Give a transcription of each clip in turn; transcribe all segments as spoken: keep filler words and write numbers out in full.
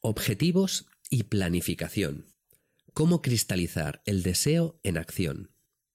Objetivos y planificación. ¿Cómo cristalizar el deseo en acción?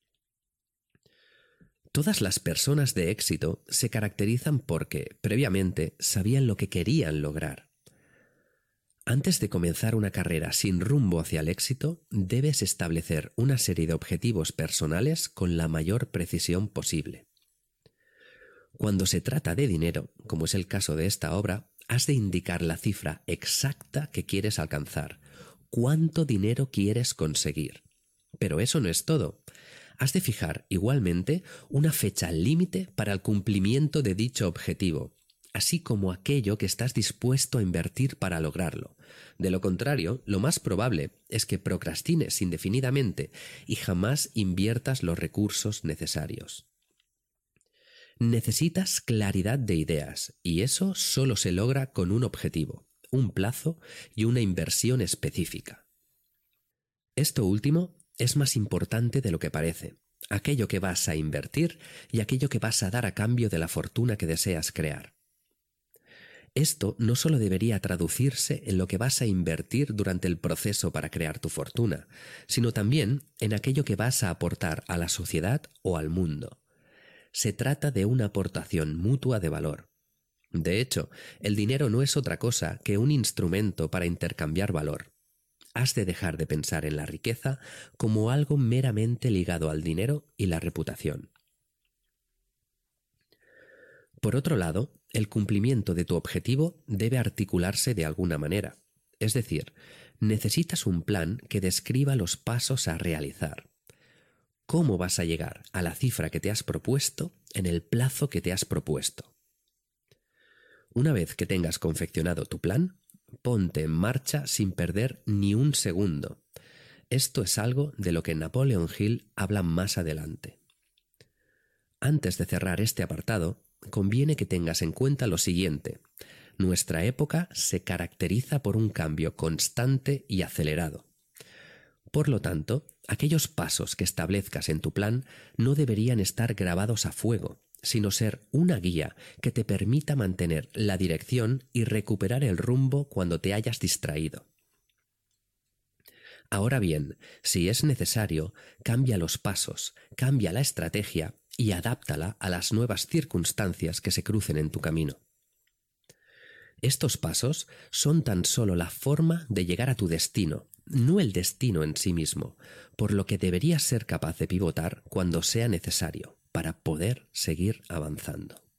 Todas las personas de éxito se caracterizan porque, previamente, sabían lo que querían lograr. Antes de comenzar una carrera sin rumbo hacia el éxito, debes establecer una serie de objetivos personales con la mayor precisión posible. Cuando se trata de dinero, como es el caso de esta obra, has de indicar la cifra exacta que quieres alcanzar, cuánto dinero quieres conseguir. Pero eso no es todo. Has de fijar, igualmente, una fecha límite para el cumplimiento de dicho objetivo, así como aquello que estás dispuesto a invertir para lograrlo. De lo contrario, lo más probable es que procrastines indefinidamente y jamás inviertas los recursos necesarios. Necesitas claridad de ideas, y eso solo se logra con un objetivo, un plazo y una inversión específica. Esto último es más importante de lo que parece, aquello que vas a invertir y aquello que vas a dar a cambio de la fortuna que deseas crear. Esto no solo debería traducirse en lo que vas a invertir durante el proceso para crear tu fortuna, sino también en aquello que vas a aportar a la sociedad o al mundo. Se trata de una aportación mutua de valor. De hecho, el dinero no es otra cosa que un instrumento para intercambiar valor. Has de dejar de pensar en la riqueza como algo meramente ligado al dinero y la reputación. Por otro lado, el cumplimiento de tu objetivo debe articularse de alguna manera. Es decir, necesitas un plan que describa los pasos a realizar. ¿Cómo vas a llegar a la cifra que te has propuesto en el plazo que te has propuesto? Una vez que tengas confeccionado tu plan, ponte en marcha sin perder ni un segundo. Esto es algo de lo que Napoleon Hill habla más adelante. Antes de cerrar este apartado, conviene que tengas en cuenta lo siguiente. Nuestra época se caracteriza por un cambio constante y acelerado. Por lo tanto, aquellos pasos que establezcas en tu plan no deberían estar grabados a fuego, sino ser una guía que te permita mantener la dirección y recuperar el rumbo cuando te hayas distraído. Ahora bien, si es necesario, cambia los pasos, cambia la estrategia y adáptala a las nuevas circunstancias que se crucen en tu camino. Estos pasos son tan solo la forma de llegar a tu destino, no el destino en sí mismo, por lo que deberías ser capaz de pivotar cuando sea necesario para poder seguir avanzando.